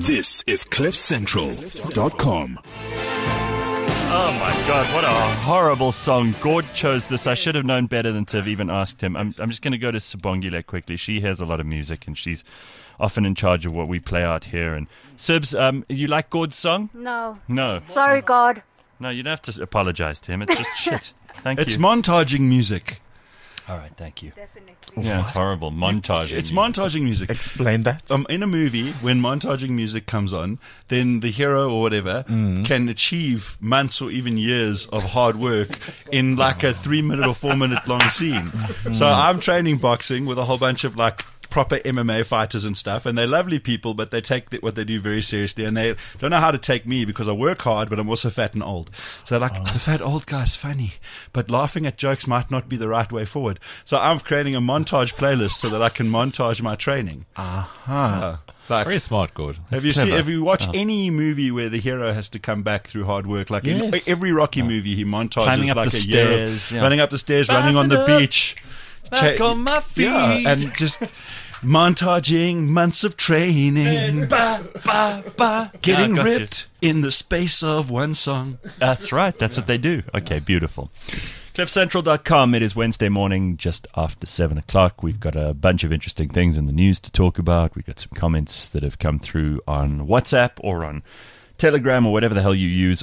This is CliffCentral.com. Oh my God, what a horrible song. Gord chose this. I should have known better than to have even asked him. I'm just going to go to Sibongile quickly. She has a lot of music and she's often in charge of what we play out here. And Sibs, you like Gord's song? No. No. Sorry, God. No, you don't have to apologize to him. It's just shit. Thank It's you. montaging music. All right, thank you. Definitely. Yeah, it's horrible. Montaging. It's music. montaging music. Explain that. In a movie, when montaging music comes on, then the hero or whatever can achieve months or even years of hard work in like a 3-minute or 4-minute long scene. So I'm training boxing with a whole bunch of like proper MMA fighters and stuff, and they're lovely people, but they take what they do very seriously, and they don't know how to take me because I work hard, but I'm also fat and old. So they're like, the fat old guy's funny, but laughing at jokes might not be the right way forward. So I'm creating a montage playlist so that I can montage my training. Like, Very smart, Gord. have you watched any movie where the hero has to come back through hard work? Like Yes. in every Rocky movie, he montages Climbing up like the a year stairs, of yeah. running up the stairs, running on the Bouncing up, beach. back on my feet. Yeah, and just montaging months of training, getting got you. ripped in the space of one song. That's right. That's what they do. Okay, beautiful. CliffCentral.com. It is Wednesday morning, just after 7 o'clock. We've got a bunch of interesting things in the news to talk about. We've got some comments that have come through on WhatsApp or on Telegram or whatever the hell you use.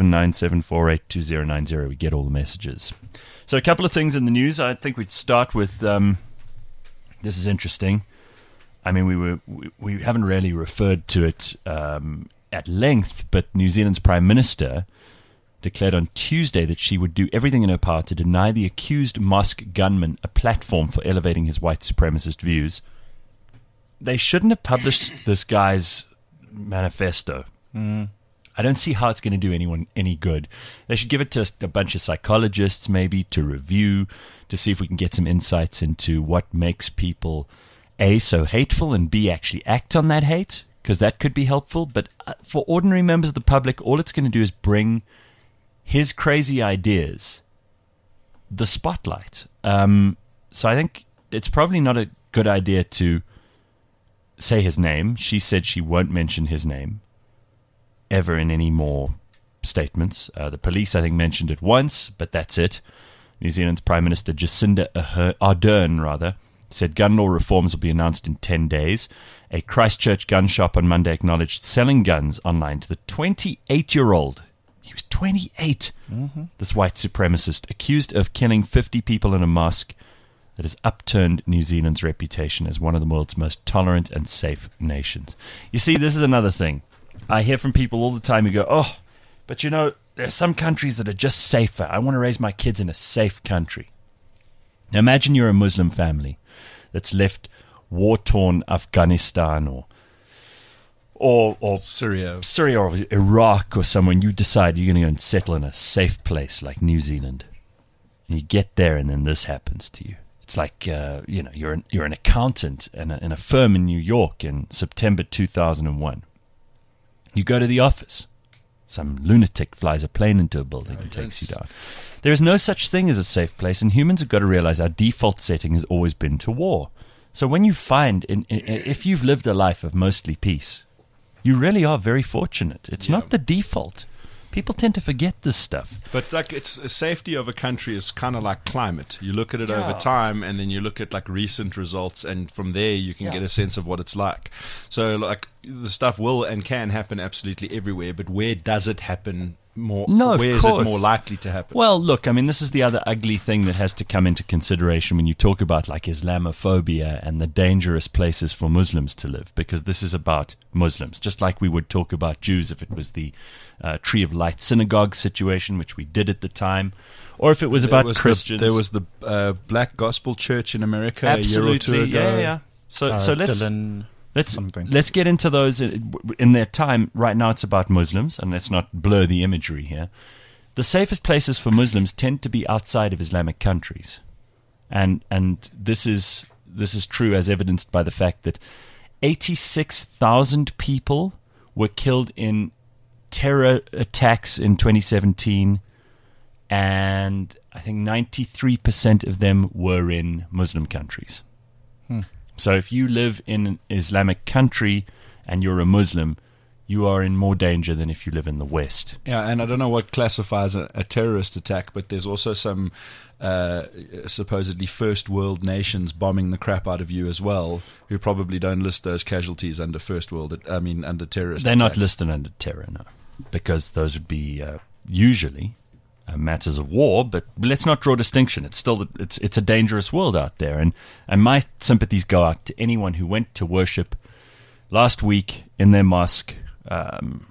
0797482090. We get all the messages. So a couple of things in the news. I think we'd start with this is interesting. I mean, we haven't really referred to it at length, but New Zealand's Prime Minister declared on Tuesday that she would do everything in her power to deny the accused mosque gunman a platform for elevating his white supremacist views. They shouldn't have published this guy's manifesto. I don't see how it's going to do anyone any good. They should give it to a bunch of psychologists maybe to review, to see if we can get some insights into what makes people, A, so hateful, and B, actually act on that hate, because that could be helpful. But for ordinary members of the public, all it's going to do is bring his crazy ideas the spotlight. So I think it's probably not a good idea to say his name. She said she won't mention his name ever in any more statements. The police, I think, mentioned it once, but that's it. New Zealand's Prime Minister Jacinda Ardern said gun law reforms will be announced in 10 days. A Christchurch gun shop on Monday acknowledged selling guns online to the 28-year-old. He was 28. This white supremacist accused of killing 50 people in a mosque that has upturned New Zealand's reputation as one of the world's most tolerant and safe nations. You see, this is another thing. I hear from people all the time who go, oh, but you know, there are some countries that are just safer. I want to raise my kids in a safe country. Now imagine you're a Muslim family that's left war-torn Afghanistan or Syria or Iraq or somewhere, and you decide you're going to go and settle in a safe place like New Zealand. And you get there and then this happens to you. It's like, you're an accountant in a firm in New York in September 2001. You go to the office. Some lunatic flies a plane into a building and takes you down. There is no such thing as a safe place, and humans have got to realize our default setting has always been to war. So when you find, if you've lived a life of mostly peace, you really are very fortunate. It's not the default. People tend to forget this stuff. But like, it's a safety of a country is kind of like climate. You look at it over time, and then you look at like recent results, and from there you can get a sense of what it's like. So like, the stuff will and can happen absolutely everywhere, but where does it happen more? No, of where is it course. more likely to happen? Well, look, I mean, this is the other ugly thing that has to come into consideration when you talk about like Islamophobia and the dangerous places for Muslims to live, because this is about Muslims, just like we would talk about Jews if it was the Tree of Light synagogue situation, which we did at the time, or if it was about Christians. There was the Black Gospel Church in America Absolutely, a year or two ago. yeah. So let's Dylan something. Let's get into those in their time. Right now it's about Muslims, and let's not blur the imagery here. The safest places for Muslims tend to be outside of Islamic countries. And this is true as evidenced by the fact that 86,000 people were killed in terror attacks in 2017, and I think 93% of them were in Muslim countries. So if you live in an Islamic country and you're a Muslim, you are in more danger than if you live in the West. Yeah, and I don't know what classifies a terrorist attack, but there's also some supposedly first world nations bombing the crap out of you as well, who probably don't list those casualties under under terrorist They're attacks. not listed under terror, no, because those would be usually matters of war. But let's not draw distinction. It's still it's a dangerous world out there, and my sympathies go out to anyone who went to worship last week in their mosque and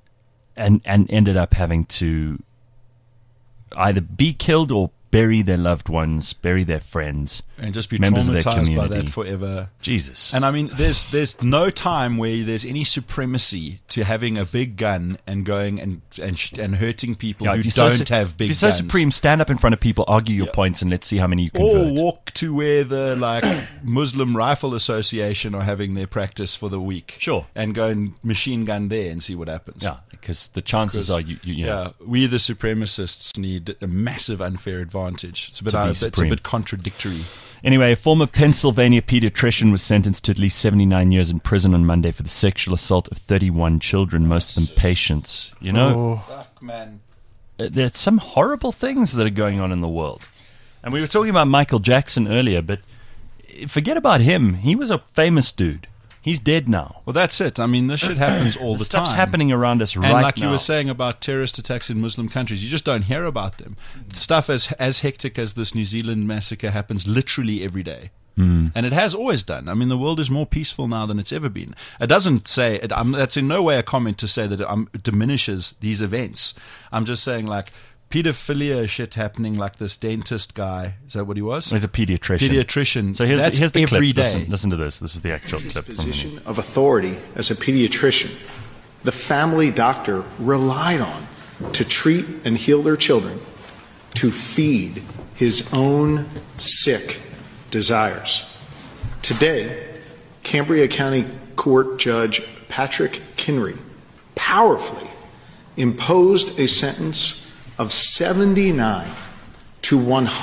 ended up having to either be killed or bury their loved ones, bury their friends, and just be members of their traumatized by community. that forever. Jesus. And I mean, there's no time where there's any supremacy to having a big gun and going and hurting people who if you're don't have big if you're guns. so supreme, stand up in front of people, argue your points, and let's see how many you Or convert. walk to where the Muslim Rifle Association are having their practice for the week. Sure. And go and machine gun there and see what happens. Yeah, because the chances are you know, we the supremacists need a massive unfair advantage. It's a bit supreme. contradictory. Anyway, a former Pennsylvania pediatrician was sentenced to at least 79 years in prison on Monday for the sexual assault of 31 children, most of them patients. You know, Fuck, man. there's some horrible things that are going on in the world. And we were talking about Michael Jackson earlier, but forget about him. He was a famous dude. He's dead now. Well, that's it. I mean, this shit happens all the Stuff's time. happening around us right And like now. you were saying about terrorist attacks in Muslim countries, you just don't hear about them. Stuff as hectic as this New Zealand massacre happens literally every day. And it has always done. I mean, the world is more peaceful now than it's ever been. It doesn't say, that's in no way a comment to say that it diminishes these events. I'm just saying, like, pedophilia shit happening, like this dentist guy. Is that what he was? He's a pediatrician. Pediatrician. So here's the every clip. day. Listen to this. This is the actual clip from the news. Position of authority as a pediatrician, the family doctor relied on to treat and heal their children, to feed his own sick desires. Today, Cambria County Court Judge Patrick Kinry powerfully imposed a sentence of 79 to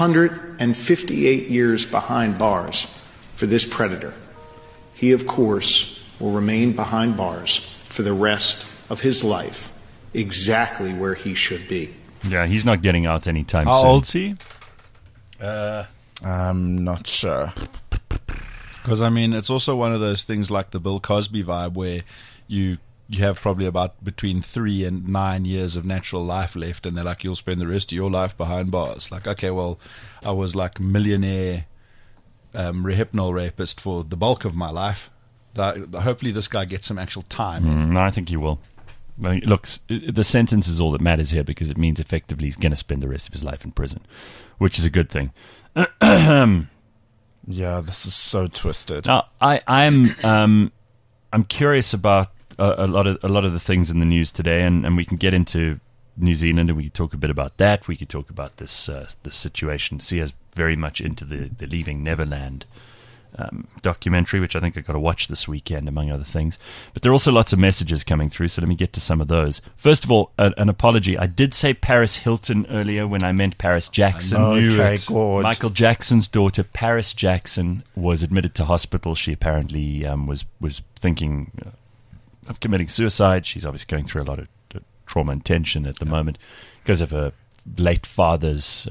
158 years behind bars for this predator. He, of course, will remain behind bars for the rest of his life, exactly where he should be. Yeah, he's not getting out anytime How soon. old's he? I'm not sure. Because, I mean, it's also one of those things like the Bill Cosby vibe where you have probably about between 3 and 9 years of natural life left, and they're like, you'll spend the rest of your life behind bars. Like, okay, well, I was like millionaire rehypnol rapist for the bulk of my life. Hopefully this guy gets some actual time. No, I think he will. Well, look, the sentence is all that matters here because it means effectively he's going to spend the rest of his life in prison, which is a good thing. Yeah, this is so twisted. Now, I'm curious about a lot of the things in the news today, and we can get into New Zealand and we can talk a bit about that. We could talk about this situation. See us very much into the Leaving Neverland documentary, which I think I've got to watch this weekend, among other things. But there are also lots of messages coming through, so let me get to some of those. First of all, an apology. I did say Paris Hilton earlier when I meant Paris Jackson. Okay, good. Michael Jackson's daughter, Paris Jackson, was admitted to hospital. She apparently was thinking of committing suicide. She's obviously going through a lot of trauma and tension at the moment because of her late father's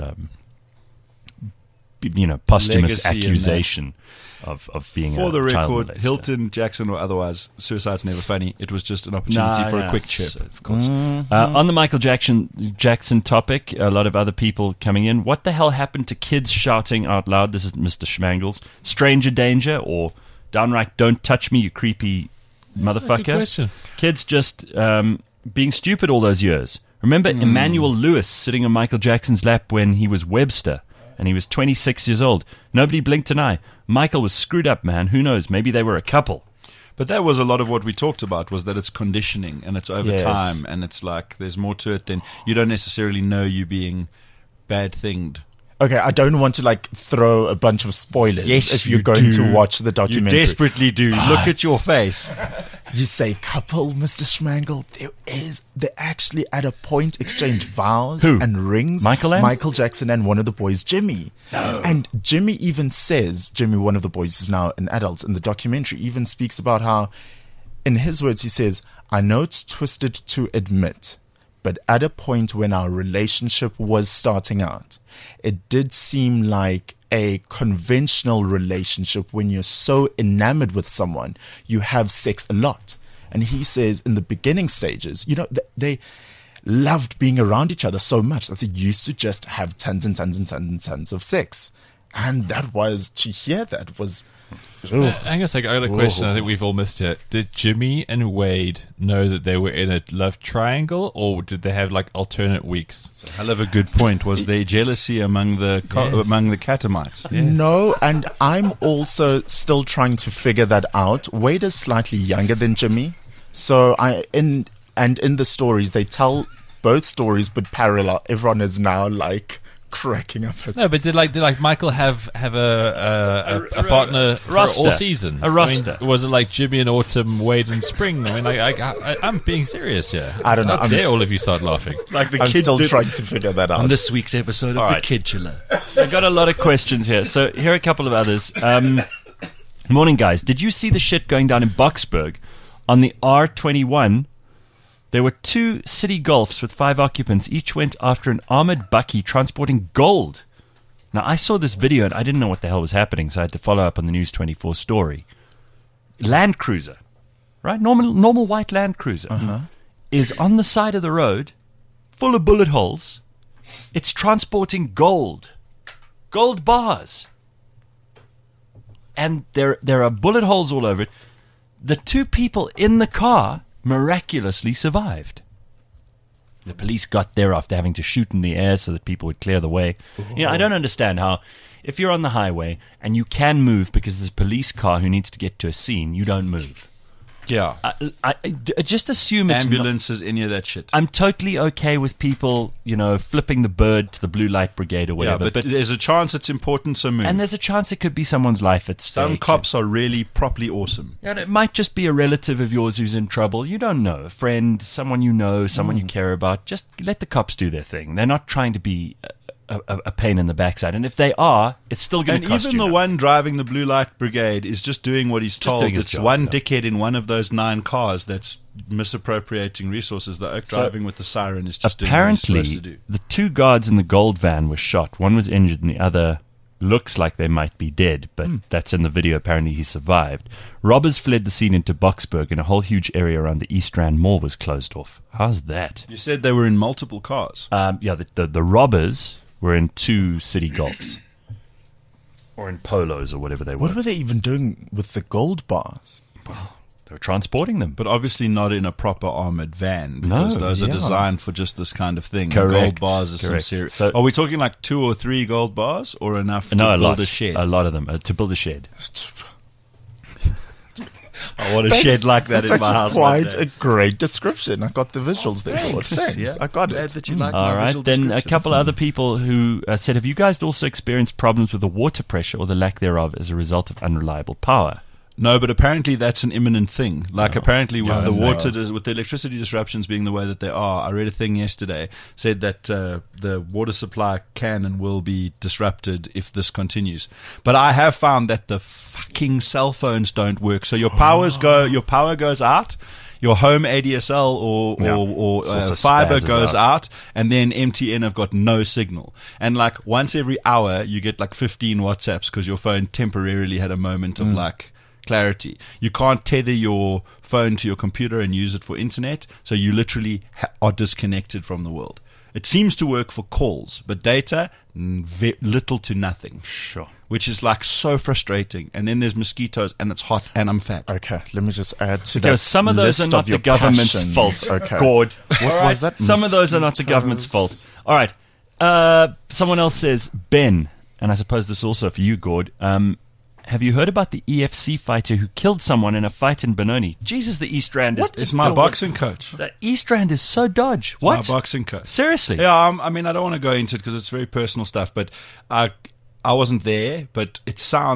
posthumous Legacy accusation of being For a the child record, molester. Hilton, Jackson, or otherwise, suicide's never funny. It was just an opportunity for a quick chip. Of course. On the Michael Jackson topic, a lot of other people coming in. What the hell happened to kids shouting out loud? This is Mr. Schmangles. Stranger danger or downright don't touch me, you creepy motherfucker. Good question. Kids just being stupid all those years. Remember Emmanuel Lewis sitting on Michael Jackson's lap when he was Webster and he was 26 years old. Nobody blinked an eye. Michael was screwed up, man. Who knows? Maybe they were a couple. But that was a lot of what we talked about, was that it's conditioning and it's over Yes. time, and it's like there's more to it than you don't necessarily know you being bad thinged. Okay, I don't want to throw a bunch of spoilers if you're going to watch the documentary. You desperately do. Look at your face. You say couple, Mr. Schmangel. They actually at a point exchange vows Who? and rings. Michael Jackson and one of the boys, Jimmy. No. And Jimmy even says, one of the boys is now an adult in the documentary, even speaks about how in his words, he says, I know it's twisted to admit, but at a point when our relationship was starting out, it did seem like a conventional relationship. When you're so enamored with someone, you have sex a lot. And he says in the beginning stages, they loved being around each other so much that they used to just have tons and tons and tons and tons of sex. And that was, to hear that was... I guess I got a question I think we've all missed it. Did Jimmy and Wade know that they were in a love triangle, or did they have like alternate weeks? Hell of a good point. Was there jealousy among the Catamites? Yes. No, and I'm also still trying to figure that out. Wade is slightly younger than Jimmy. So in the stories, they tell both stories but parallel. Everyone is now like cracking up at No, but did Michael have a partner for roster. all season? A roster. I mean, was it like Jimmy and Autumn, Wade and Spring? I mean, I'm being serious here. I don't know. How dare all of you start laughing? Like the I'm kid still did trying to figure that out. on this week's episode of All The right. Kid Chiller. I got a lot of questions here. So here are a couple of others. Morning, guys. Did you see the shit going down in Boksburg on the R21? There were 2 city Golfs with 5 occupants. Each went after an armored bakkie transporting gold. Now, I saw this video and I didn't know what the hell was happening, so I had to follow up on the News 24 story. Land Cruiser, right? Normal white Land Cruiser is on the side of the road, full of bullet holes. It's transporting gold bars. And there are bullet holes all over it. The 2 people in the car miraculously survived. The police got there after having to shoot in the air so that people would clear the way. I don't understand how, if you're on the highway and you can move because there's a police car who needs to get to a scene, you don't move. Yeah. I just assume it's Ambulances, any of that shit. I'm totally okay with people, flipping the bird to the blue light brigade or Yeah, whatever. but there's a chance it's important, so move. and there's a chance it could be someone's life at stake. Some cops are really properly awesome. And it might just be a relative of yours who's in trouble. You don't know. A friend, someone you know, someone you care about. Just let the cops do their thing. They're not trying to be a pain in the backside. And if they are, it's still going And to cost even you. the one driving the blue light brigade is just doing what he's told. doing his It's job, one yeah. dickhead in one of those 9 cars that's misappropriating resources. The oak driving with the siren is just doing what he's Apparently, supposed to do. the 2 guards in the gold van were shot. One was injured and the other looks like they might be dead, but that's in the video. Apparently he survived. Robbers fled the scene into Boksburg, and a whole huge area around the East Rand Mall was closed off. How's that? You said they were in multiple cars. The robbers were in 2 city Golfs. Or in Polos or whatever they were. What were they even doing with the gold bars? They were transporting them. But obviously not in a proper armored van, because No, those are yeah. designed for just this kind of thing. Correct, Gold bars are some correct. serious. So- Are we talking like 2 or 3 gold bars, or enough to No, build a shed? A lot of them. To build a shed. I want a shed like that That's in my house. actually one quite day. a great description. I got the visuals there. Thanks. Yeah. I got Glad it. that you like All my right. visual Then a description. couple other people who said, have you guys also experienced problems with the water pressure or the lack thereof as a result of unreliable power? No, but apparently that's an imminent thing. Like apparently with the that's water, with the electricity disruptions being the way that they are, I read a thing yesterday said that the water supply can and will be disrupted if this continues. But I have found that the fucking cell phones don't work. So your power goes out. Your home ADSL or It's also fiber spazzes goes out. out, and then MTN have got no signal. And like once every hour, you get like 15 WhatsApps because your phone temporarily had a moment of like clarity. You can't tether your phone to your computer and use it for internet, so you literally are disconnected from the world. It seems to work for calls, but data, little to nothing. Sure. Which is like so frustrating. And then there's mosquitoes, and it's hot, and I'm fat. Okay, let me just add to Because that. some of those are list not of the your government's passions. fault. Okay. Gord. What was that? Some of those are not the government's fault. All right. Someone else says, Ben, and I suppose this is also for you, Gord. Have you heard about the EFC fighter who killed someone in a fight in Benoni? Jesus, the East Rand is... It's my boxing coach. The East Rand is so dodge. What? My boxing coach. Seriously? Yeah, I mean, I don't want to go into it because it's very personal stuff, but I wasn't there, but it sounds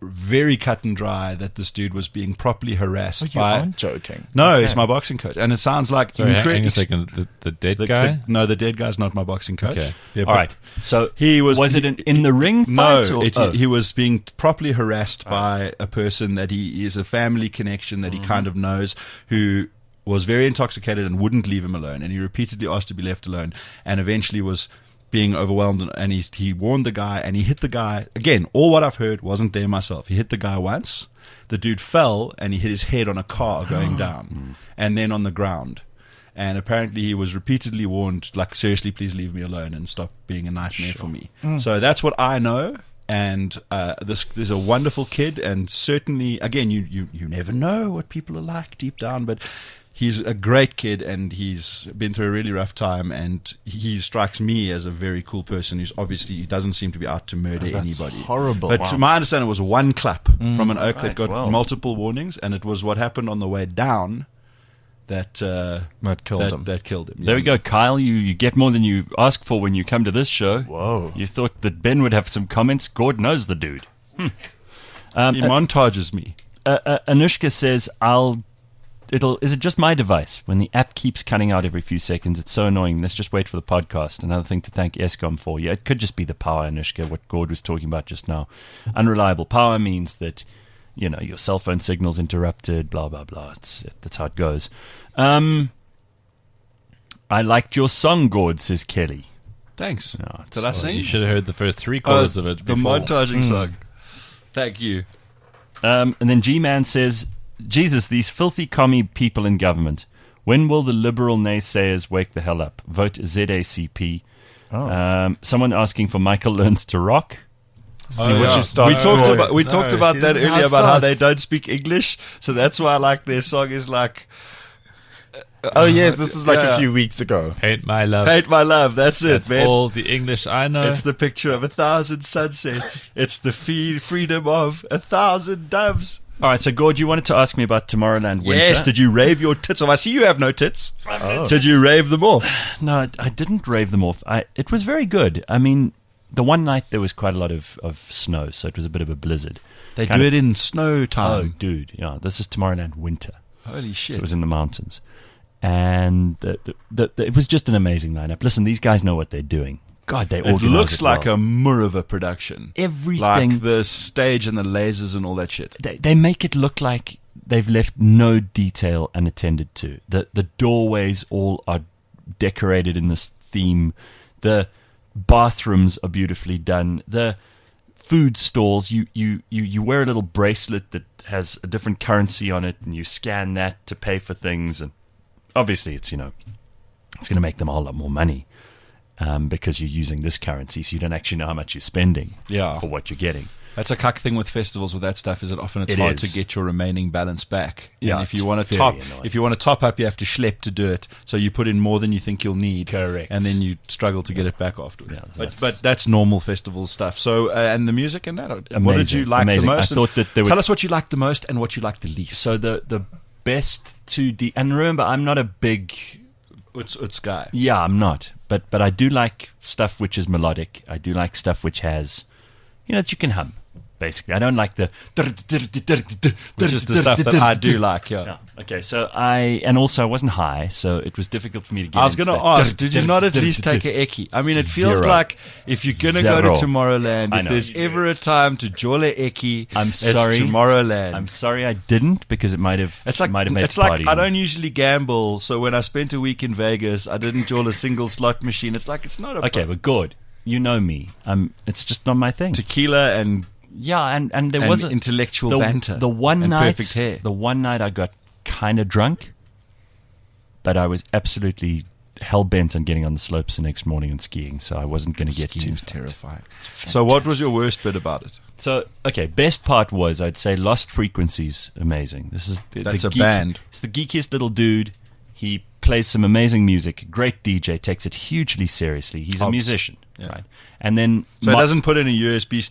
very cut and dry that this dude was being properly harassed Oh, you by. aren't joking. No, Okay. it's my boxing coach, and it sounds like Sorry, hang on a second. The dead guy? no, the dead guy's not my boxing coach. Okay. Yeah, All right. So he was. it an in the ring fight? No, or, he was being properly harassed by a person that he is a family connection that he kind of knows, who was very intoxicated and wouldn't leave him alone, and he repeatedly asked to be left alone, and eventually was being overwhelmed, and he warned the guy, and he hit the guy again. All what I've heard, wasn't there myself. He hit the guy once, the dude fell, and he hit his head on a car going down, and then on the ground. And apparently he was repeatedly warned, like, seriously, please leave me alone and stop being a nightmare for me. So that's what I know. And this is a wonderful kid, and certainly, again, you never know what people are like deep down, but he's a great kid, and he's been through a really rough time, and he strikes me as a very cool person who's obviously, he doesn't seem to be out to murder That's anybody. horrible. But Wow. to my understanding, it was one clap from an oak that Right, got wow. multiple warnings, and it was what happened on the way down that killed him. That killed him. There we go, Kyle. You get more than you ask for when you come to this show. Whoa. You thought that Ben would have some comments. Gord knows the dude. He montages me. Anushka says, is it just my device? When the app keeps cutting out every few seconds, it's so annoying. Let's just wait for the podcast. Another thing to thank Eskom for. Yeah, it could just be the power, Anushka, what Gord was talking about just now. Unreliable power means that, your cell phone signal's interrupted, blah, blah, blah. That's how it goes. I liked your song, Gord, says Kelly. Thanks. No, Did I sing? You should have heard the first 3 quarters of it The before. montaging song. Thank you. And then G-Man says, Jesus, these filthy commie people in government. When will the liberal naysayers wake the hell up? Vote ZACP. Someone asking for Michael Learns to Rock. See what you've started. We talked about see, that this is how earlier it about how they starts. don't speak English, so that's why I like their song is like Oh, yes, this is like Yeah. a few weeks ago. Paint my love. "Paint My Love." That's it, That's man. all the English I know. It's the picture of 1,000 sunsets. It's the freedom of 1,000 doves. All right, so Gord, you wanted to ask me about Tomorrowland Winter. Yes. Did you rave your tits off? I see you have no tits. Did you rave them off? No, I didn't rave them off. It was very good. I mean, the one night there was quite a lot of snow, so it was a bit of a blizzard. They Kind do of- it in snow Oh, time. dude, yeah, this is Tomorrowland Winter. Holy So shit! it was in the mountains. And it was just an amazing lineup. Listen, these guys know what they're doing. God, they It organize looks like well. a Murava production. Everything. Like the stage and the lasers and all that shit. They make it look like they've left no detail unattended to. The doorways all are decorated in this theme. The bathrooms are beautifully done. The food stalls, you wear a little bracelet that has a different currency on it, and you scan that to pay for things. And obviously, it's going to make them a whole lot more money. Because you're using this currency, so you don't actually know how much you're spending Yeah. for what you're getting. That's a cuck thing with festivals with that stuff. Is that often it's It hard is. to get your remaining balance back. Yeah, and if you it's want to very top, annoying. if you want to top up, you have to schlep to do it. So you put in more than you think you'll need. Correct. And then you struggle to get it back afterwards. Yeah, but that's normal festival stuff. So and the music and that. What did Amazing, you like amazing. the most? I thought that there Tell were- us what you liked the most and what you liked the least. So the best 2D, and remember, I'm not a big, It's guy. yeah, I'm not, but I do like stuff which is melodic. I do like stuff which has, that you can hum. Basically, I don't like the Which is the stuff that I do like. Yeah. Yeah. Okay, so I wasn't high, so it was difficult for me to get. I was into going to that. ask, did you not at least take a eki? I mean, it feels Zero. like if you're going to go to Zero. Tomorrowland, I if know. there's ever a time to jole eki, I'm it's sorry. Tomorrowland. I'm sorry I didn't, because it might have. It's like might have made it's like party. I don't usually gamble, so when I spent a week in Vegas, I didn't jole a single slot machine. It's like it's not a Okay, but good. You know me. It's just not my thing. tequila and Yeah, and there and was intellectual banter. The one and night, perfect hair. the one night I got kind of drunk, but I was absolutely hell bent on getting on the slopes the next morning and skiing, so I wasn't going to get Skiing too is terrifying. So, what was your worst bit about it? So, okay, best part was, I'd say, Lost Frequencies, amazing. This is That's a band. It's the geekiest little dude. He plays some amazing music. Great DJ, takes it hugely seriously. He's a Obs. musician, Yeah. right? And then So it doesn't put in a USB stick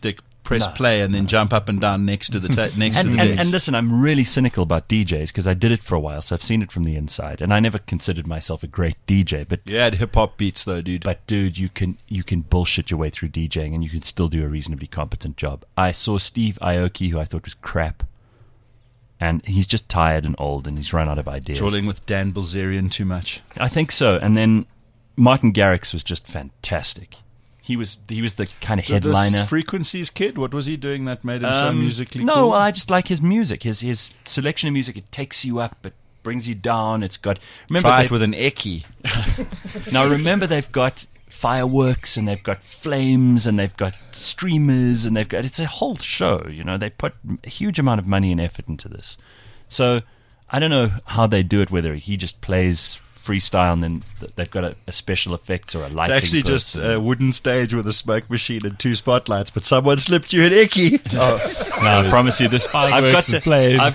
press play and then jump up and down next to the next to the decks. And listen, I'm really cynical about DJs because I did it for a while, so I've seen it from the inside, and I never considered myself a great DJ. But you had hip hop beats though, dude. But dude, you can bullshit your way through DJing, and you can still do a reasonably competent job. I saw Steve Aoki, who I thought was crap, and he's just tired and old, and he's run out of ideas. Trolling with Dan Bilzerian too much. I think so. And then Martin Garrix was just fantastic. He was the kind of headliner. This Frequencies kid, what was he doing that made him so musically no, cool? I just like his music. His selection of music, it takes you up, it brings you down. It's got... Try it with an eki. Now remember, they've got fireworks and they've got flames and they've got streamers and it's a whole show. You know, they put a huge amount of money and effort into this. So I don't know how they do it, whether he just plays freestyle and then they've got a special effects or a lighting. It's actually just a wooden stage with a smoke machine and 2 spotlights, but someone slipped you an eki. No, I promise you this. I've got the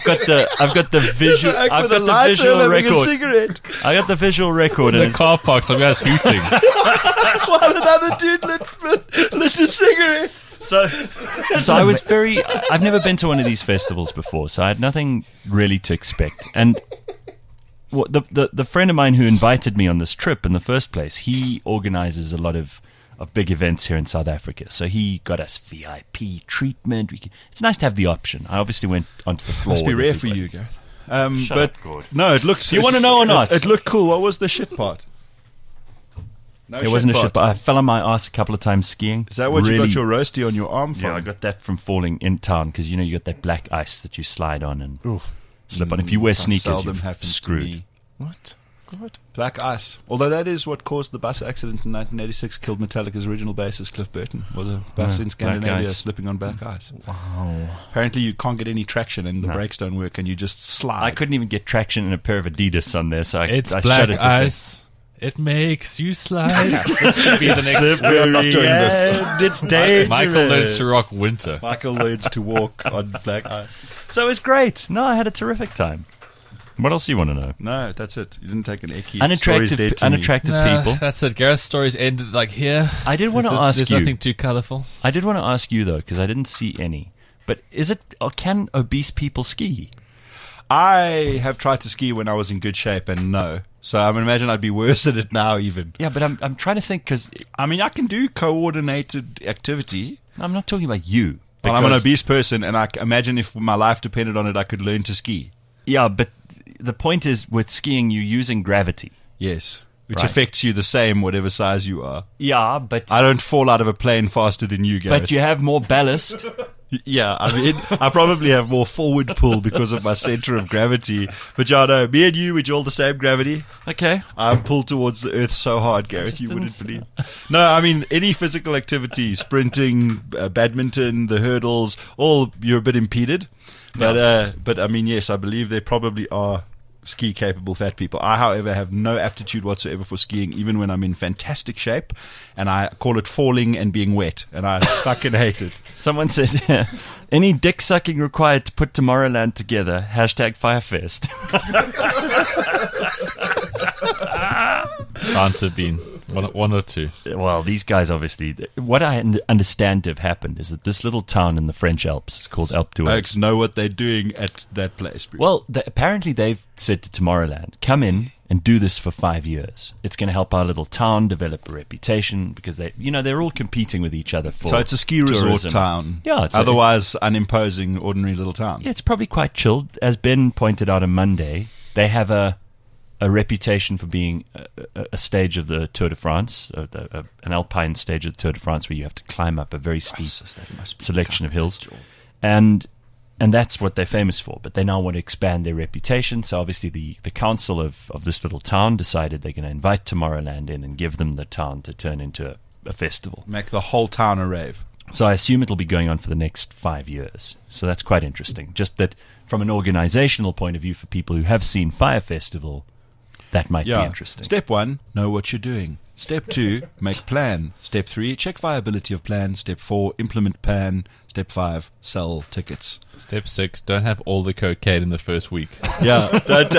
visual. I've got the visual record. I got the visual record. In the car park, some guy's hooting while another dude lit a cigarette. So I was I've never been to one of these festivals before, so I had nothing really to expect. And the friend of mine who invited me on this trip in the first place, he organizes a lot of big events here in South Africa. So he got us VIP treatment. It's nice to have the option. I obviously went onto the floor. Must be rare for you, Gareth. Shut up, Gord. No, it looks... Do you want to know or not? It looked cool. What was the shit part? It wasn't a shit part. I fell on my ass a couple of times skiing. Is that what you got your roasty on your arm from? Yeah, I got that from falling in town because, you got that black ice that you slide on and... Oof. Slip on. If you wear sneakers, you're screwed. What? God. Black ice. Although that is what caused the bus accident in 1986, killed Metallica's original bassist Cliff Burton. Was a bus in Scandinavia slipping on black ice. Wow. Apparently you can't get any traction and the brakes don't work and you just slide. I couldn't even get traction in a pair of Adidas on there, so I black shut it. Ice. It makes you slide. This could be the next. We are not doing this. It's dangerous. Michael learns to rock winter. Michael learns to walk on black ice. So it was great. No, I had a terrific time. What else do you want to know? No, that's it. You didn't take an eki. Unattractive people. That's it. Gareth's stories ended like here. I did want to ask you. There's nothing too colourful. I did want to ask you, though, because I didn't see any. But can obese people ski? I have tried to ski when I was in good shape, and no. So I imagine I'd be worse at it now, even. Yeah, but I'm trying to think, because... I mean, I can do coordinated activity. I'm not talking about you. Well, I'm an obese person, and I imagine if my life depended on it, I could learn to ski. Yeah, but the point is, with skiing, you're using gravity. Yes, which affects you the same, whatever size you are. Yeah, but... I don't fall out of a plane faster than you, Gareth. But you have more ballast. Yeah, I mean, I probably have more forward pull because of my center of gravity. But yeah, no, me and you, we're all the same gravity. Okay. I'm pulled towards the earth so hard, Gareth, you wouldn't believe. No, I mean, any physical activity, sprinting, badminton, the hurdles, all you're a bit impeded. But I mean, yes, I believe there probably are ski-capable fat people. I, however, have no aptitude whatsoever for skiing, even when I'm in fantastic shape, and I call it falling and being wet, and I fucking hate it. Someone said, any dick sucking required to put Tomorrowland together, #Firefest. Answer been one or two. Well, these guys obviously. What I understand to have happened is that this little town in the French Alps is called Alpe d'Huez. Folks know what they're doing at that place. Well, apparently they've said to Tomorrowland, come in and do this for 5 years. It's going to help our little town develop a reputation because they're all competing with each other for. So it's a ski resort tourism. town. Yeah, it's otherwise unimposing, ordinary little town. Yeah, it's probably quite chilled. As Ben pointed out on Monday, they have a reputation for being a stage of the Tour de France, an alpine stage of the Tour de France where you have to climb up a very steep selection of hills. And that's what they're famous for. But they now want to expand their reputation. So obviously the council of this little town decided they're going to invite Tomorrowland in and give them the town to turn into a festival. Make the whole town a rave. So I assume it'll be going on for the next 5 years. So that's quite interesting. Just that from an organizational point of view for people who have seen Fire Festival, that might be interesting. Step 1, know what you're doing. Step 2, make plan. Step 3, check viability of plan. Step 4, implement plan. Step 5, sell tickets. Step 6, don't have all the cocaine in the first week. Yeah, don't,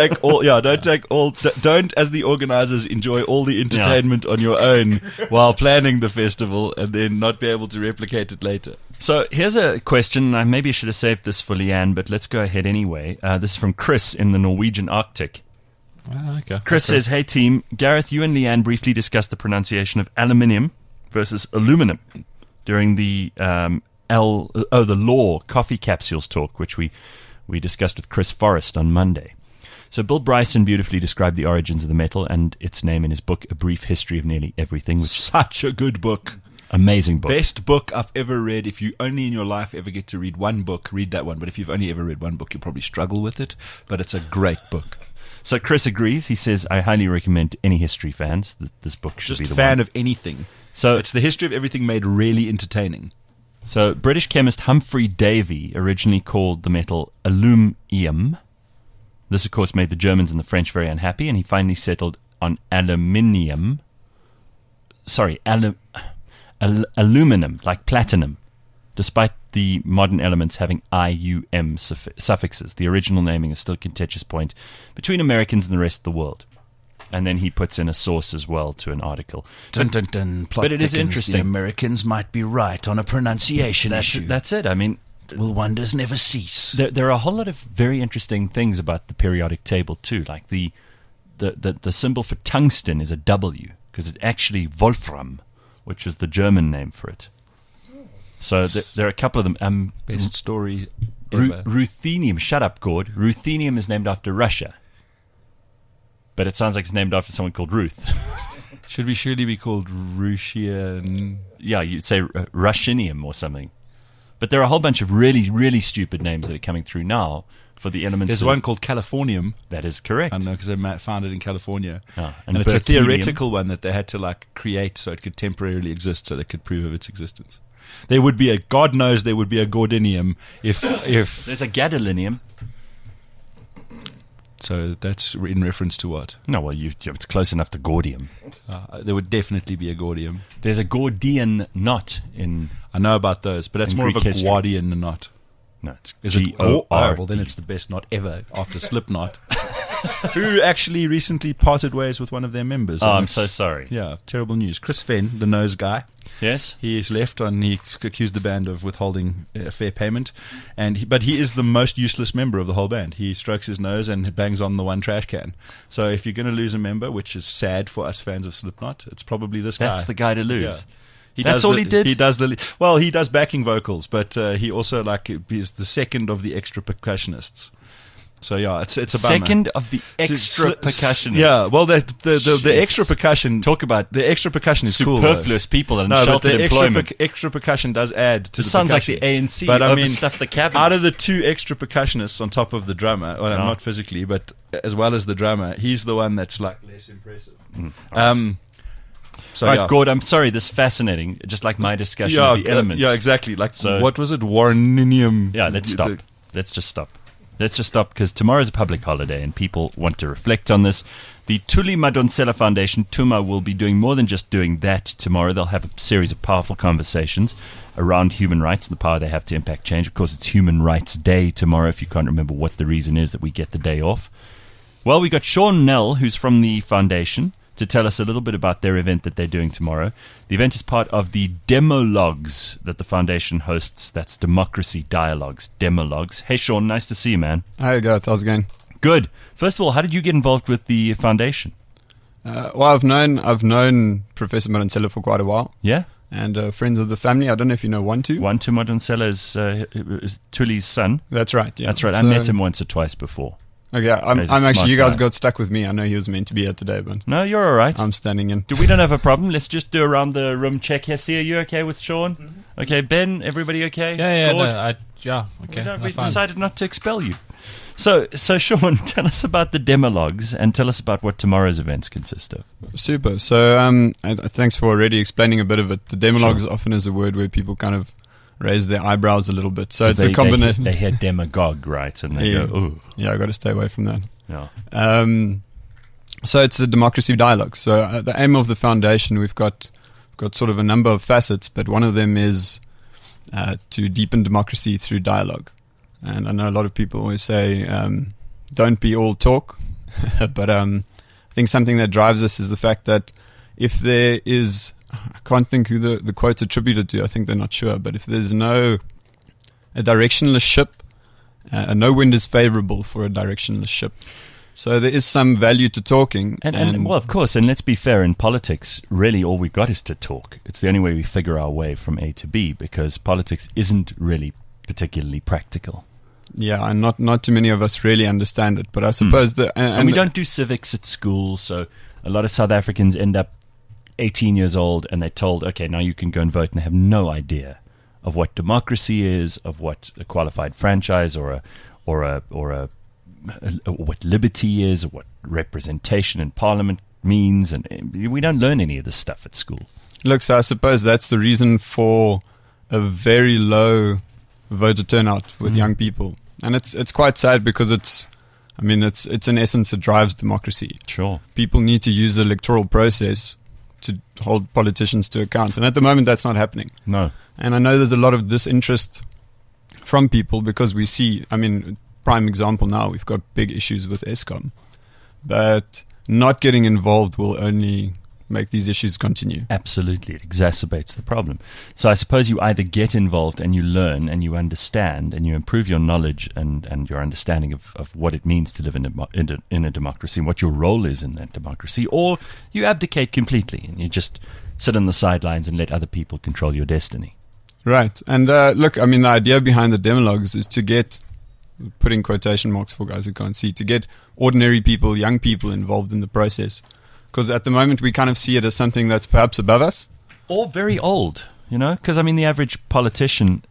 as the organizers, enjoy all the entertainment on your own while planning the festival and then not be able to replicate it later. So here's a question. I maybe should have saved this for Leanne, but let's go ahead anyway. This is from Chris in the Norwegian Arctic. Okay. Chris says, "Hey team, Gareth, you and Leanne briefly discussed the pronunciation of aluminium versus aluminum during the the Law Coffee Capsules talk, which we discussed with Chris Forrest on Monday. So Bill Bryson beautifully described the origins of the metal and its name in his book, A Brief History of Nearly Everything, which Such a good book. amazing book. Best book I've ever read. If you only in your life ever get to read one book, read that one. But if you've only ever read one book, you'll probably struggle with it. But it's a great book. So Chris agrees. He says, I highly recommend to any history fans that this book should Just be a the fan one. of anything. So It's the history of everything made really entertaining. So, British chemist Humphrey Davy originally called the metal aluminium. This, of course, made the Germans and the French very unhappy, and he finally settled on aluminium. Sorry, aluminum, like platinum, despite the modern elements having IUM suffixes. The original naming is still a contentious point between Americans and the rest of the world. And then he puts in a source as well to an article. Dun, dun, dun. Plot But it is thickens. interesting. The Americans might be right on a pronunciation issue. That's it. I mean, Will wonders never cease? there are a whole lot of very interesting things about the periodic table too. Like the symbol for tungsten is a W because it's actually Wolfram, which is the German name for it. So there are a couple of them. Best story ever. Ruthenium. Shut up, Gord. Ruthenium is named after Russia, but it sounds like it's named after someone called Ruth. Should we surely be called Russian? Yeah, you'd say Rushinium or something. But there are a whole bunch of really, really stupid names that are coming through now for the elements. There's one called Californium. That is correct. I know because they found it in California. Oh, and it's a Berkelium. theoretical one that they had to create so it could temporarily exist so they could prove of its existence. There would be God knows there would be a Gordinium if There's a gadolinium. so that's in reference to what? No, well, it's close enough to Gordium. There would definitely be a Gordium. There's a Gordian knot in. I know about those, but that's In more Greek of a history. Guardian knot. No, it's Is it G-O-R-D. well, then it's the best knot ever after Slipknot, who actually recently parted ways with one of their members. Oh, And I'm it's- so sorry. Yeah, terrible news. Chris Fenn, the nose guy, Yes? he is left on. He accused the band of withholding fair payment, but he is the most useless member of the whole band. He strokes his nose and bangs on the one trash can. So if you're going to lose a member, which is sad for us fans of Slipknot, it's probably this guy. That's the guy to lose. Yeah. That's all he did? He does he does backing vocals, but he also is the second of the extra percussionists. So yeah, it's a bummer. Second of the extra percussionists. Yeah, well, the extra percussion. Talk about the extra percussion is cool. though. superfluous people and No, but sheltered the employment. extra percussion does add to This the sounds like percussion. the ANC But I mean, overstuffed the cabinet. out of the two extra percussionists on top of the drummer, well, Oh. not physically, but as well as the drummer, he's the one that's less impressive. So All right, yeah. Gord, I'm sorry, this is fascinating, just like my discussion Yeah, of the elements. yeah, exactly. So- What was it? Warninium. Yeah, let's stop. Let's just stop. Let's just stop because tomorrow's a public holiday and people want to reflect on this. The Tuli Madonsela Foundation, Tuma, will be doing more than just doing that tomorrow. They'll have a series of powerful conversations around human rights and the power they have to impact change. Of course, it's Human Rights Day tomorrow, if you can't remember what the reason is that we get the day off. Well, we got Sean Nell, who's from the foundation, to tell us a little bit about their event that they're doing tomorrow. The event is part of the Demologues that the foundation hosts. That's Democracy Dialogues, Demologues. Hey, Sean, nice to see you, man. Hi, Gareth. How's it going? Good. First of all, how did you get involved with the foundation? Well, I've known Professor Madonsela for quite a while, Yeah? and friends of the family. I don't know if you know Wantu. Wantu Madonsela is Tuli's son. That's right. Yeah. That's right. I So- met him once or twice before. Okay, I'm He's a actually. smart You guys guy. got stuck with me. I know he was meant to be here today, but No, you're all right. I'm standing in. We don't have a problem. Let's just do around the room check here. See, are you okay with Sean? Okay, Ben, everybody okay? Yeah, Gord? okay. We fine. decided not to expel you. So Sean, tell us about the Demologues and tell us about what tomorrow's events consist of. Super. So, thanks for already explaining a bit of it. The demologues often is a word where people kind of raise their eyebrows a little bit. So it's a combination. They hear demagogue, right? And they Yeah. go, ooh. Yeah, I got to stay away from that. Yeah. So it's a democracy dialogue. So the aim of the foundation, we've got sort of a number of facets, but one of them is to deepen democracy through dialogue. And I know a lot of people always say, don't be all talk, but I think something that drives us is the fact that if there is I can't think who the quote's attributed to. I think they're not sure. But if there's a directionless ship, no wind is favorable for a directionless ship. So there is some value to talking. And well, of course, and let's be fair, in politics, really all we got is to talk. It's the only way we figure our way from A to B, because politics isn't really particularly practical. Yeah, and not too many of us really understand it. But I suppose and we don't do civics at school, so a lot of South Africans end up 18 years old and they're told, okay, now you can go and vote, and have no idea of what democracy is, of what a qualified franchise or what liberty is, or what representation in parliament means, and we don't learn any of this stuff at school. Look, so I suppose that's the reason for a very low voter turnout with young people, and it's quite sad, because it's in essence it drives democracy. Sure, people need to use the electoral process to hold politicians to account, and at the moment that's not happening. No, and I know there's a lot of disinterest from people, because we see, prime example now, we've got big issues with Eskom, but not getting involved will only make these issues continue. Absolutely, it exacerbates the problem. So I suppose you either get involved and you learn and you understand and you improve your knowledge and your understanding of what it means to live in a democracy and what your role is in that democracy, or you abdicate completely and you just sit on the sidelines and let other people control your destiny. Right. And look, the idea behind the demologues is to get, putting quotation marks for guys who can't see, to get ordinary people, young people involved in the process. Because at the moment we kind of see it as something that's perhaps above us. Or very old, because the average politician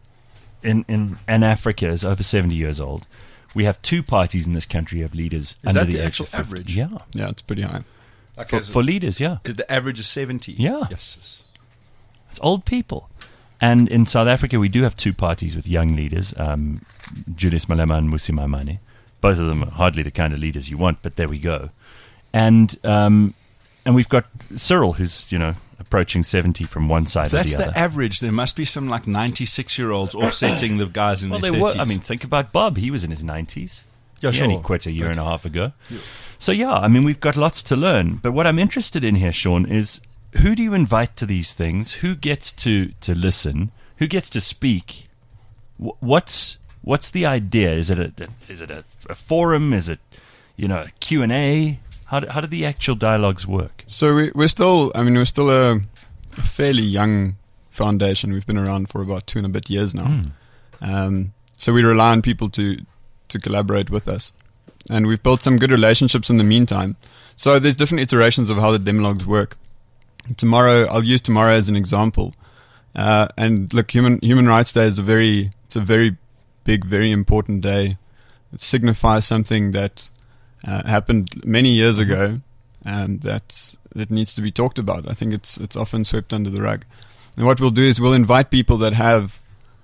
in Africa is over 70 years old. We have 2 parties in this country who have leaders Is under that the the age actual of 50. average? Yeah. Yeah, it's pretty high. Okay, For leaders, yeah. the average is 70. Yeah. Yes. It's old people. And in South Africa, we do have 2 parties with young leaders, Julius Malema and Mmusi Maimane. Both of them are hardly the kind of leaders you want, but there we go. And we've got Cyril, who's, approaching 70 from one side or the other. That's the average. There must be some 96-year-olds offsetting the guys in their 30s. Think about Bob. He was in his 90s. Yeah, He sure. only quit a year and a half ago. Yeah. So, we've got lots to learn. But what I'm interested in here, Sean, is who do you invite to these things? Who gets to listen? Who gets to speak? What's the idea? Is it a forum? Is it a Q&A? How do the actual dialogues work? So we're still a fairly young foundation. We've been around for about 2 and a bit years now. So we rely on people to collaborate with us. And we've built some good relationships in the meantime. So there's different iterations of how the demologues work. I'll use tomorrow as an example. And look, Human Rights Day is a very big, very important day. It signifies something that happened many years ago, and that needs to be talked about. I think it's often swept under the rug. And what we'll do is we'll invite people that have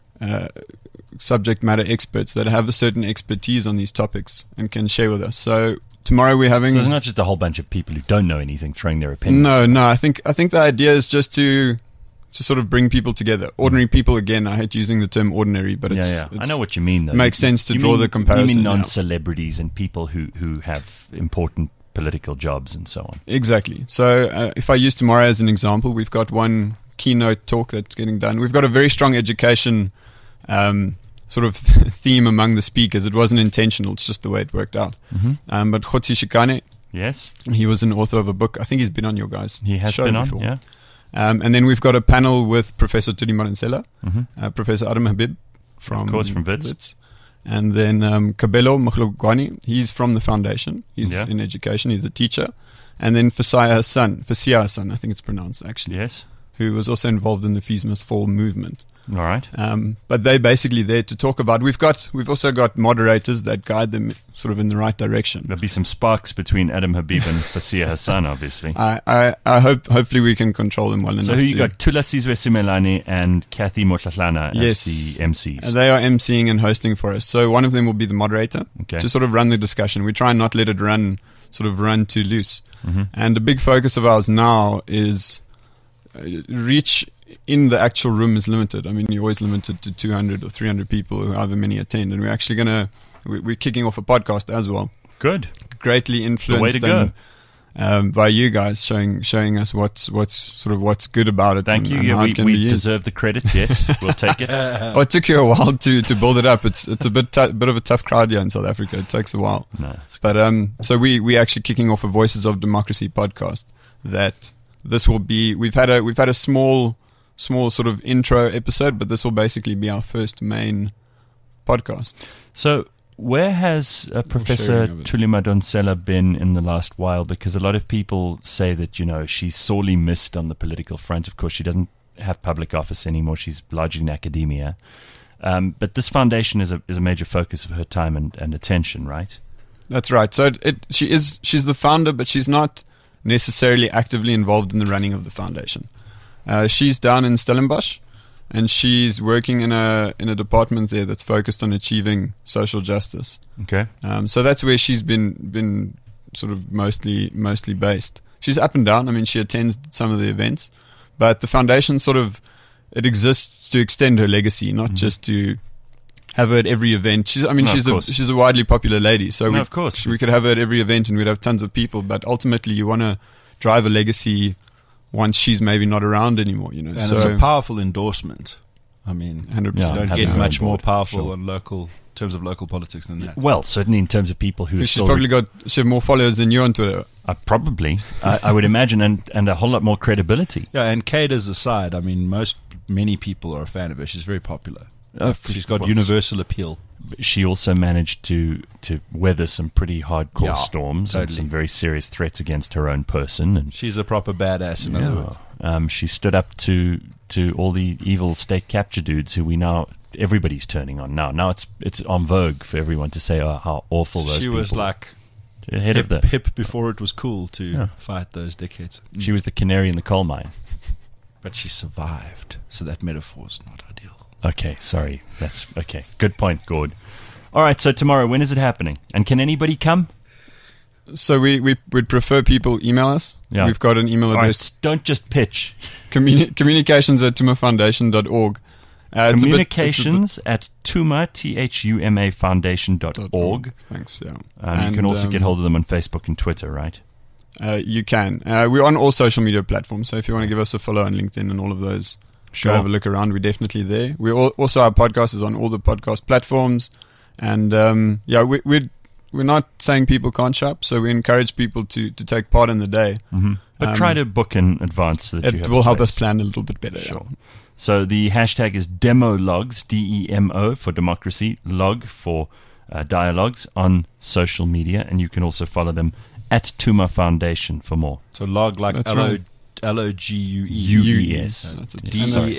subject matter experts that have a certain expertise on these topics and can share with us. So tomorrow we're having. So it's not just a whole bunch of people who don't know anything throwing their opinions. No. I think the idea is just to sort of bring people together. Ordinary people, again, I hate using the term ordinary, but it's I know what you mean, though. It makes sense to draw the comparison. You mean non-celebrities and people who have important political jobs and so on. Exactly. So if I use tomorrow as an example, we've got one keynote talk that's getting done. We've got a very strong education sort of theme among the speakers. It wasn't intentional. It's just the way it worked out. But Khotsi Shikane, yes, he was an author of a book. I think he's been on your guys' He has show been before. on, yeah. And then we've got a panel with Professor Tudi Maransela, Professor Adam Habib from Wits. And then Kabelo Mokhlogwane, he's from the foundation. He's in education. He's a teacher. And then Fasia Hassan, I think it's pronounced actually. Yes. Who was also involved in the Fees Must Fall movement. All right. But they're basically there to talk about. We've also got moderators that guide them sort of in the right direction. There'll be some sparks between Adam Habib and Fasia Hassan, obviously. I hopefully we can control them well enough. So who you got? Tula Sizwe Simelane and Kathy Motlatlana as the MCs. They are MCing and hosting for us. So one of them will be the moderator to sort of run the discussion. We try and not let it run too loose. And the big focus of ours now is reach in the actual room is limited. I mean, you're always limited to 200 or 300 people, or however many attend. And we're actually we're kicking off a podcast as well. Good. Greatly influenced. The way to go. by you guys, showing us what's good about it. Thank you. and Yeah, how it can we be used. deserve the credit. Yes, we'll take it. Well, it took you a while to build it up. It's a bit of a tough crowd here in South Africa. It takes a while. No, it's But so we actually kicking off a Voices of Democracy podcast. That this will be. We've had a small sort of intro episode, but this will basically be our first main podcast. So, where has Professor sharing of it. Thuli Madonsela been in the last while? Because a lot of people say that, she's sorely missed on the political front. Of course, she doesn't have public office anymore. She's largely in academia. But this foundation is a major focus of her time and attention, right? That's right. So she's the founder, but she's not necessarily actively involved in the running of the foundation. She's down in Stellenbosch, and she's working in a department there that's focused on achieving social justice. Okay. So that's where she's been sort of mostly based. She's up and down. I mean, she attends some of the events, but the foundation it exists to extend her legacy, not just to have her at every event. She's a widely popular lady, so of course. we could have her at every event and we'd have tons of people. But ultimately, you want to drive a legacy once she's maybe not around anymore, And it's a powerful endorsement. I mean, 100%. you don't having get her much on more board. powerful Sure. in terms of local politics than that. Well, certainly in terms of people who are She's still probably she have more followers than you on Twitter. probably, I would imagine, and a whole lot more credibility. Yeah, and cadres aside, I mean, many people are a fan of her. She's very popular. She's got Well, universal appeal. She also managed to weather some pretty hardcore Yeah, storms and totally. some very serious threats against her own person. And She's a proper badass, in other words. she stood up to all the evil state capture dudes who everybody's turning on now. Now it's en vogue for everyone to say, oh, how awful those She people. was like ahead of hip before it was cool to fight those dickheads. She was the canary in the coal mine. But she survived, so that metaphor's not ideal. Okay, sorry. That's okay. Good point, Gord. All right, so tomorrow, when is it happening? And can anybody come? So we'd prefer people email us. Yeah. We've got an email All address, right, don't just pitch. communications@tumafoundation.org. Communications at Tuma, THUMA Foundation.org. Thanks, yeah. You can also get hold of them on Facebook and Twitter, right? You can. We're on all social media platforms, so if you want to give us a follow on LinkedIn and all of those, Sure. go have a look around. We're definitely there. Also, our podcast is on all the podcast platforms. And we're not saying people can't show up, so we encourage people to take part in the day. Mm-hmm. But try to book in advance so that you It have will a help place. us plan a little bit better. Sure. So the hashtag is Demologs, DEMO for democracy, log for dialogues on social media, and you can also follow them at Tuma Foundation for more. So log like That's right. LOGUE. UES. That's it.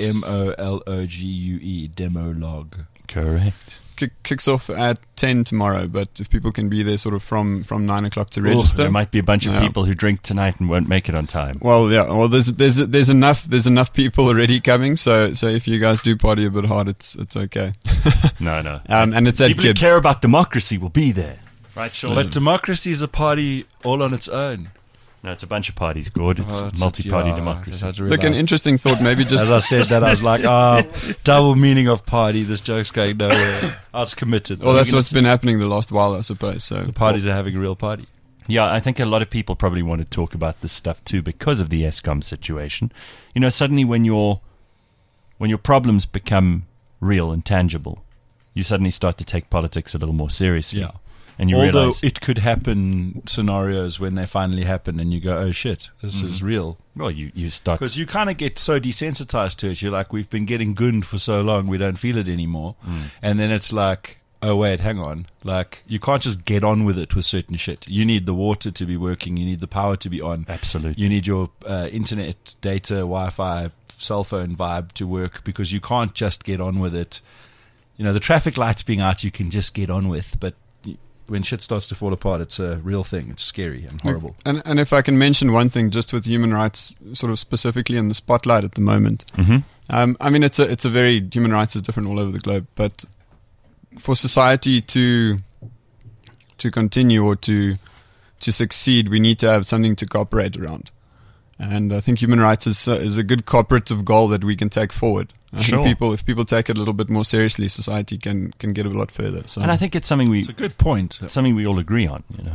DEMOLOGUE, demo log. Correct. Kicks off at 10 tomorrow, but if people can be there sort of from 9 o'clock to Ooh, register. there might be a bunch of Yeah. people who drink tonight and won't make it on time. Well, yeah. Well, there's enough people already coming. So if you guys do party a bit hard, it's okay. No. And it's at People who Gibbs. care about democracy will be there. Right, Sean? But democracy is a party all on its own. No, it's a bunch of parties, Gord. It's Oh, multi-party yeah, I democracy. just had to Look, an realise. interesting thought. Maybe just As I said that, I was like, double meaning of party. This joke's going nowhere. I was committed. well, that's what's been happening the last while, I suppose. So The parties are having a real party. Yeah, I think a lot of people probably want to talk about this stuff too because of the ESCOM situation. You know, suddenly when your problems become real and tangible, you suddenly start to take politics a little more seriously. Yeah. And you Although realize, it could happen scenarios when they finally happen and you go, oh shit, this is real. well, you start. Because you kind of get so desensitized to it. You're like, we've been getting gunned for so long, we don't feel it anymore. And then it's like, oh wait, hang on. Like, you can't just get on with it with certain shit. You need the water to be working. You need the power to be on. Absolutely. You need your internet, data, Wi-Fi, cell phone vibe to work because you can't just get on with it. You know, the traffic lights being out, you can just get on with, but when shit starts to fall apart, it's a real thing. It's scary and horrible. And if I can mention one thing, just with human rights, sort of specifically in the spotlight at the moment. Mhm. I mean, it's a very human rights is different all over the globe, but for society to continue or to succeed, we need to have something to cooperate around. And I think human rights is a good cooperative goal that we can take forward. I Sure. think if people take it a little bit more seriously, society can get a lot further. So And I think it's something It's a good point. we all agree on, you know.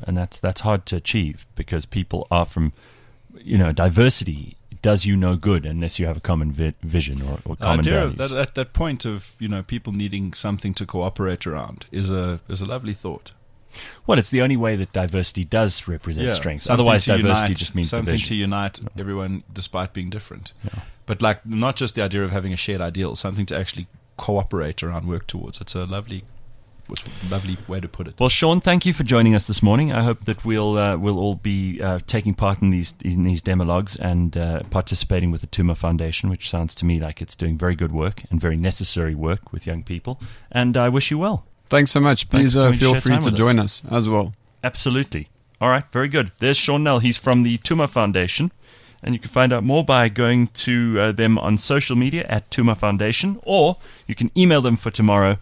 and that's hard to achieve because people are from, diversity does you no good unless you have a common vision or common values. That point of people needing something to cooperate around is a lovely thought. Well, it's the only way that diversity does represent strength. Something Otherwise, to diversity unite, just means something division. to unite everyone despite being different. But not just the idea of having a shared ideal, something to actually cooperate around, work towards. It's a lovely way to put it. Well, Sean, thank you for joining us this morning. I hope that we'll all be taking part in these demologues and participating with the Tuma Foundation, which sounds to me like it's doing very good work and very necessary work with young people. And I wish you well. Thanks so much. Please feel free to join us as well. Absolutely. All right, very good. There's Sean Nell. He's from the Tuma Foundation. And you can find out more by going to them on social media at Tuma Foundation, or you can email them for tomorrow,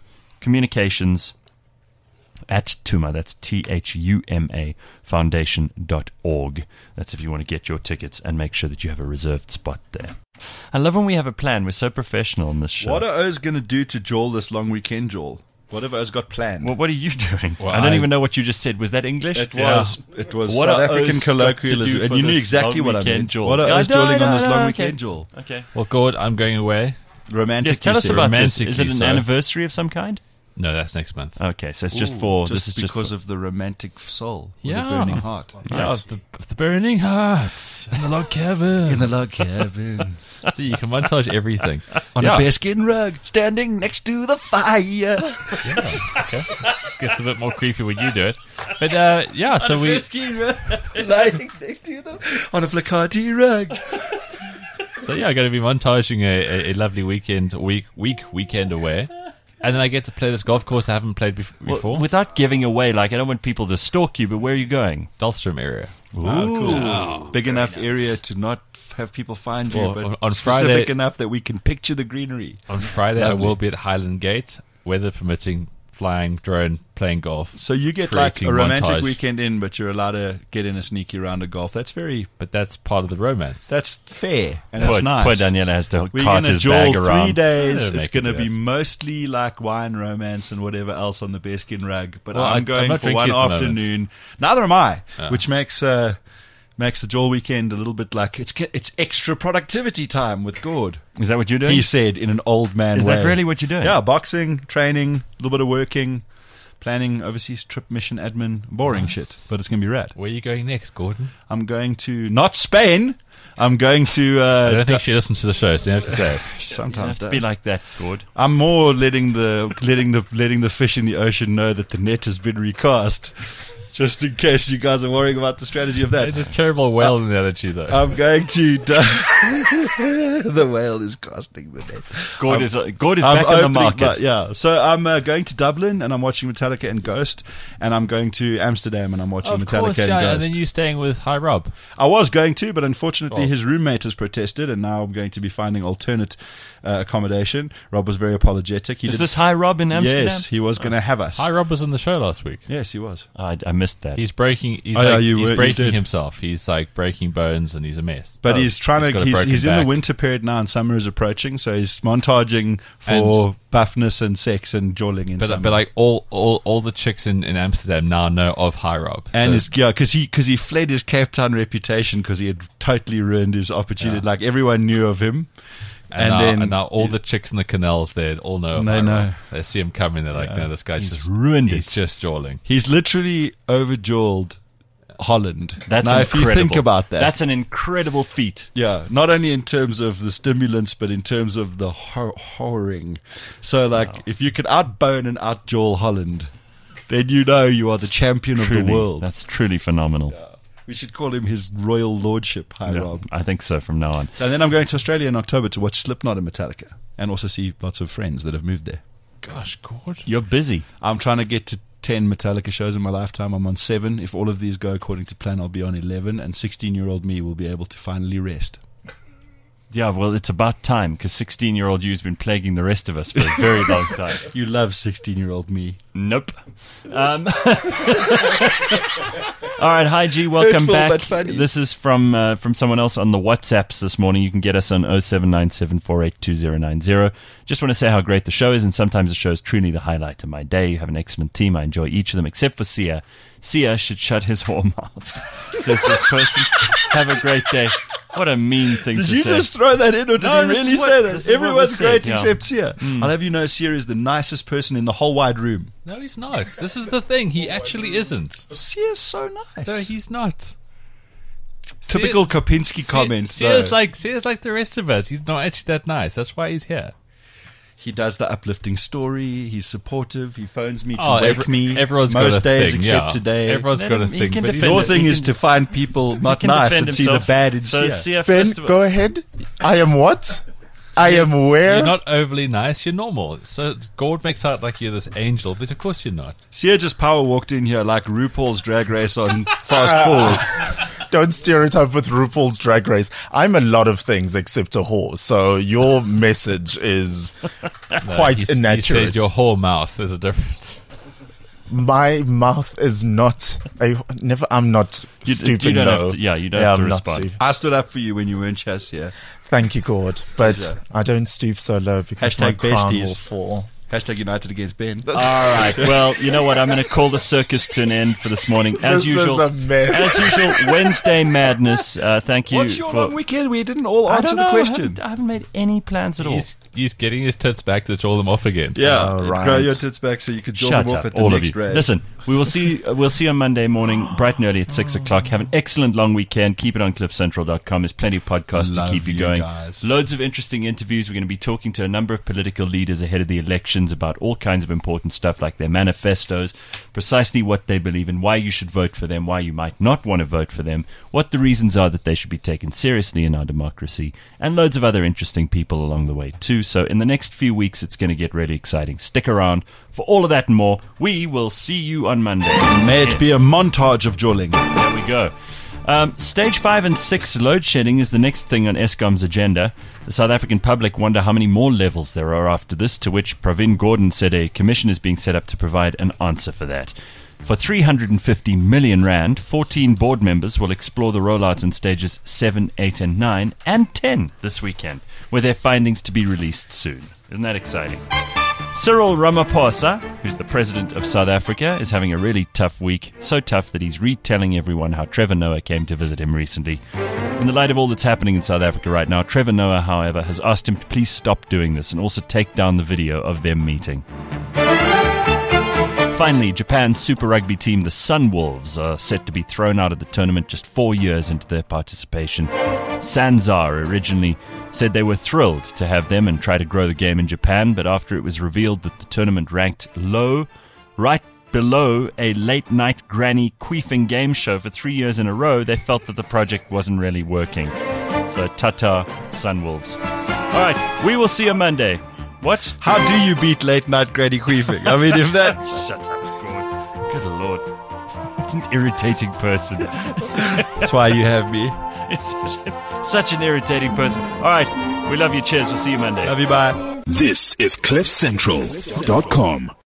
communications@Tuma, that's THUMA, foundation.org. That's if you want to get your tickets and make sure that you have a reserved spot there. I love when we have a plan. We're so professional on this show. What are O's going to do to Joel this long weekend, Joel? What have O's got planned? Well, what are you doing? Well, I don't even know what you just said. Was that English? It was What South are African O's got colloquialism, to do and for you knew this exactly long what I weekend, meant. Joel? What are O's I doing know, on this long okay. weekend, Joel? Okay. Well, Gord, I'm going away. Romantic. Yes, tell you us said. about this. Romantically Is it an so. anniversary of some kind? No, that's next month. Okay, so it's just Ooh, for... just this is just because for, of the romantic soul, or Yeah. the burning heart. Yes. Yeah, the burning hearts in the log cabin. the log cabin. See, you can montage everything. On Yeah. a bearskin rug, standing next to the fire. Okay. Gets a bit more creepy when you do it. But so we... Bearskin rug, lying next to them on a flacati rug. So I'm going to be montaging a lovely weekend away. And then I get to play this golf course I haven't played before. without giving away, I don't want people to stalk you, but where are you going? Dahlstrom area. Cool. Big enough area to not have people find you, Well, but on specific Friday- enough that we can picture the greenery. On Friday, I Lovely. will be at Highland Gate, weather permitting, flying drone, playing golf. So you get Creating a romantic montage. weekend in, but you're allowed to get in a sneaky round of golf. That's But that's part of the romance. that's fair and that's nice. Poor Daniela has to We're cart going to his bag Joel around. 3 days. Yeah, It's make going to it be that. mostly like wine, romance, and whatever else on the bearskin rug. But Well, I'm I'm going not for one drinking at the afternoon. Neither am I, Yeah. which makes the Joel weekend a little bit like it's extra productivity time with Gord. Is that what you're doing? He said in an old man Is way. that really what you're doing? Yeah, boxing, training, a little bit of working, planning overseas trip, mission, admin, boring shit. But it's going to be rad. Where are you going next, Gordon? I'm going to not Spain. I'm going to. I don't think she listens to the show, so you have to say it. You Sometimes have to be like that, Gord. I'm more letting the fish in the ocean know that the net has been recast, just in case you guys are worrying about the strategy of that. It's a terrible whale analogy, though. I'm going to. The whale is casting the net. Gord is back on the opening market. yeah, so I'm going to Dublin and I'm watching Metallica and Ghost, and I'm going to Amsterdam and I'm watching of Metallica course, and yeah, Ghost. and then you're staying with High Rob. I was going to, but unfortunately Oh. his roommate has protested, and now I'm going to be finding alternate accommodation. Rob was very apologetic. He Is did, this High Rob in Amsterdam? yes, he was going to have us. High Rob was on the show last week. Yes, he was. I missed that. He's breaking. He's Oh, yeah, like, you he's were- you breaking did. himself. He's like breaking bones, and he's a mess. But Oh, he's trying got to. a broken He's in the back. winter period now, and summer is approaching. So he's montaging for buffness and sex and jawling in summer. But like all the chicks in Amsterdam now know of High Rob. and So- because he fled his Cape Town reputation because he had totally ruined his opportunity. Yeah. Like everyone knew of him, and now all the chicks in the canals there all know. Of They High know. Rob. They see him coming. They're like, no, this guy just ruined He's it. just jawling. he's literally overjawled Holland. That's now, incredible. if you think about that, That's an incredible feat. yeah, not only in terms of the stimulants, but in terms of the whoring. So, if you could outbone and outjaw Holland, then you know you are the champion of Truly, the world. That's truly phenomenal. We should call him His Royal Lordship, High Yeah, Rob. I think so from now on. And then I'm going to Australia in October to watch Slipknot and Metallica, and also see lots of friends that have moved there. Gosh, God. You're busy. I'm trying to get to 10 Metallica shows in my lifetime. I'm on 7. If all of these go according to plan, I'll be on 11, and 16-year-old me will be able to finally rest. Yeah, well, it's about time, because 16-year-old you's been plaguing the rest of us for a very long time. You love 16-year-old me. Nope. All right, hi G, welcome Hurtful, back. but funny. This is from someone else on the WhatsApps this morning. You can get us on 0797482090. Just want to say how great the show is, and sometimes the show is truly the highlight of my day. You have an excellent team. I enjoy each of them, except for Sia. Sia should shut his whore mouth, says this person. Have a great day. What a mean thing Did to you say. just throw that in, or did No, you this really is what- say this that? is what Everyone's was great said, yeah. except Sia. I'll have you know, Sia is the nicest person in the whole wide room. No, he's not. This is the thing. He actually isn't. Sia's so nice. No, he's not. Typical Kopinski comments. Sia's though. like the rest of us. He's not actually that nice. That's why he's here. He does the uplifting story. He's supportive. He phones me to Oh, wake me. Everyone's most got a days thing, except yeah. today. Everyone's Let got a him- he thing. can But he's defend Your it. thing He is can- to find people not can nice defend and see the himself. bad in So Sia. Sia, Ben, first of all, go ahead. I am what? I am where? You're not overly nice. You're normal. So Gord makes out like you're this angel, but of course you're not. Sia just power walked in here like RuPaul's Drag Race on Fast Forward. Don't stereotype with RuPaul's Drag Race. I'm a lot of things except a whore, so your message is quite He inaccurate. said your whole mouth. There's a difference. My mouth is not. I'm not You stupid. don't no. have to- yeah, you don't have to I'm not respond. stupid. I stood up for you when you weren't Sia. Thank you, God, but Pleasure. I don't stoop so low because my Hashtag crown besties. will fall. Hashtag United against Ben. all right. Well, you know what? I'm going to call the circus to an end for this morning. As This usual, is a mess. As usual, Wednesday madness. Thank you What's your for. long weekend? We didn't all I answer don't the know. question. I haven't made any plans at all. He's getting his tits back to draw them off again. Yeah, Oh, right. grow your tits back so you could draw Shut them up, off at the all of next you. race. Listen, we will see. We'll see you on Monday morning, bright and early at 6:00. Have an excellent long weekend. Keep it on CliffCentral.com. There's plenty of podcasts Love to keep you you going. guys. Loads of interesting interviews. We're going to be talking to a number of political leaders ahead of the elections about all kinds of important stuff like their manifestos, precisely what they believe in, why you should vote for them, why you might not want to vote for them, what the reasons are that they should be taken seriously in our democracy, and loads of other interesting people along the way too. So in the next few weeks, it's going to get really exciting. Stick around for all of that and more. We will see you on Monday. May it be a montage of jawling. There we go. Stage 5 and 6 load shedding is the next thing on Eskom's agenda. The South African public wonder how many more levels there are after this, to which Pravin Gordhan said a commission is being set up to provide an answer for that. For 350 million rand, 14 board members will explore the rollout in stages 7, 8 and 9 and 10 this weekend, with their findings to be released soon. Isn't that exciting? Cyril Ramaphosa, who's the president of South Africa, is having a really tough week. So tough that he's retelling everyone how Trevor Noah came to visit him recently. In the light of all that's happening in South Africa right now, Trevor Noah, however, has asked him to please stop doing this and also take down the video of them meeting. Finally, Japan's Super Rugby team, the Sunwolves, are set to be thrown out of the tournament just 4 years into their participation. Sanzar originally said they were thrilled to have them and try to grow the game in Japan, but after it was revealed that the tournament ranked low, right below a late-night granny queefing game show for 3 years in a row, they felt that the project wasn't really working. So, ta-ta, Sunwolves. All right, we will see you Monday. What? How do you beat late night granny queefing? I mean, if that. Shut up, God. Good Lord. What an irritating person. That's why you have me. It's such an irritating person. All right, we love you. Cheers. We'll see you Monday. Love you, bye. This is CliffCentral.com.